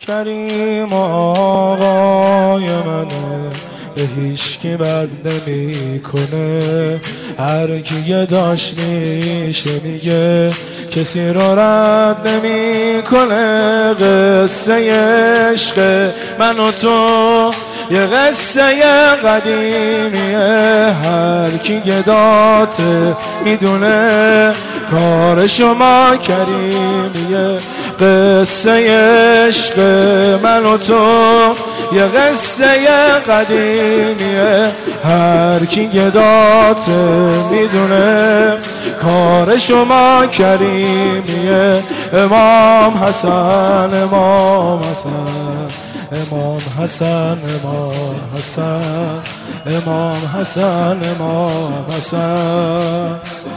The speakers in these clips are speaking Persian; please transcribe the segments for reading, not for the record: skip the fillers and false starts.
کریم آقای منه، به هیچ کی بد نمی کنه. هر کی یه داشت میشه میگه، کسی رو رد نمی کنه. قصه عشق من و تو یه قصه قدیمیه، هر کی گداته میدونه کار شما کریمیه. قصه عشق من و تو یه قصه قدیمیه، هر کی گداته میدونه کار شما کریمیه. امام حسن امام حسن امام حسن امام حسن امام حسن امام حسن.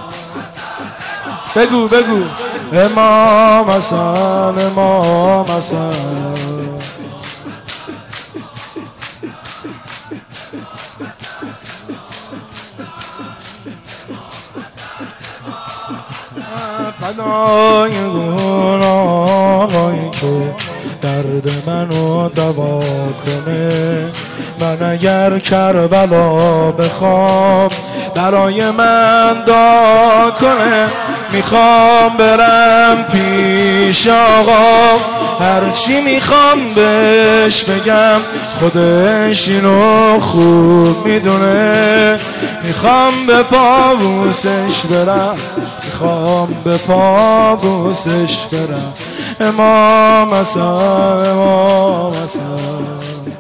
بگو بگو امام حسن امام حسن. فدای اون آقایی که درد منو دوا کنه. من اگر کربلا بخوام برای من دعا کنه. میخوام برم پیش آقا، هرچی میخوام بهش بگم، خودش اینو خوب میدونه. میخوام به پابوسش برم، میخوام به پابوسش برم. امام حسن امام حسن.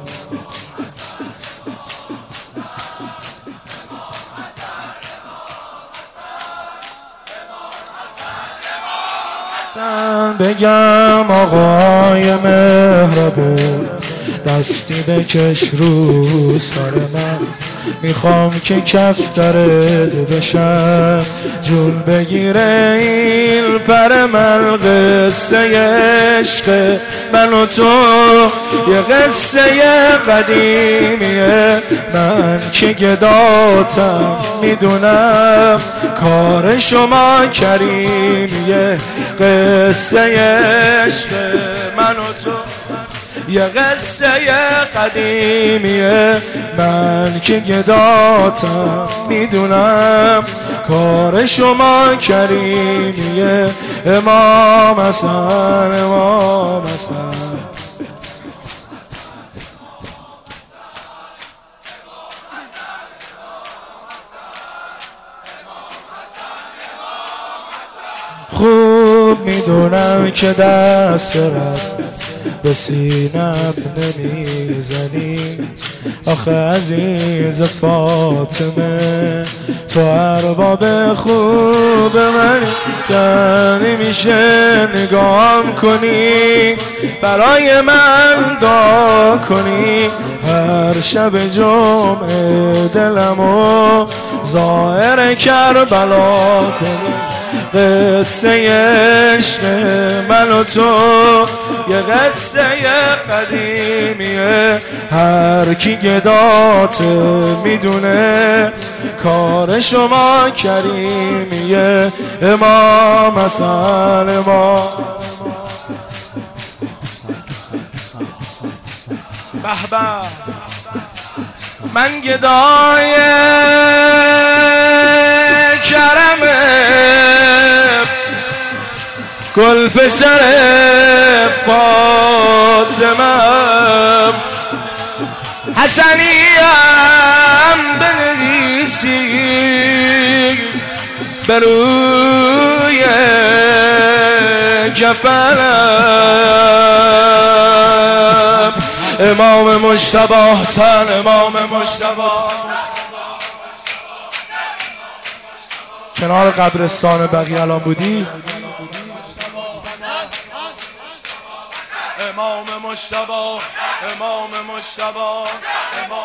بگم آقای مهربون، دستی بکش رو سر من. میخوام که کفترت بشم، جون بگیره این پر من. قصه عشق من و تو یه قصه قدیمیه، من که گداتم میدونم کار شما کریمیه. قصه عشق من و تو یه قصه قدیمیه، من که گداتم میدونم کار شما کریمیه. امام حسن امام حسن. خوب میدونم که دست رد به سینم نمیزنی. آخه عزیز فاطمه، تو ارباب خوب منی. یعنی میشه نگام کنی، برای من دعا کنی. هر شب جمعه دلمو ظاهر کربلا کنی. قصه عشق من و تو یه قصه قدیمیه، هر کی گداته میدونه کار شما کریمیه. امام حسن امام. به به من گدای کرمه، گل پسر فاطمه. حسنیم بنویسی بر روی کفنم. امام مجتبی حسن امام مجتبی. کنار قبرستان بقیع الان بودی؟ امام مجتبی امام مجتبی امام